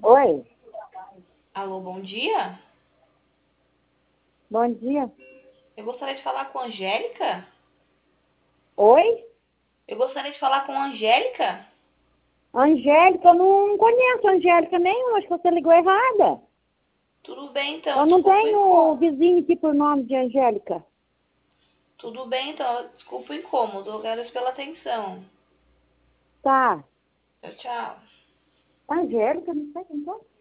Oi, Alô, bom dia. bom dia. Eu gostaria de falar com a Angélica. Oi? Eu gostaria de falar com a Angélica. Angélica, eu não conheço Angélica nenhuma, acho que você ligou errada. Tudo bem, então, Eu não desculpa o tenho incômodo. vizinho aqui por nome de Angélica. Tudo bem, então, desculpa o incômodo. Eu agradeço pela atenção. Tá. Tchau, tchau. Angélica, não sei quem é.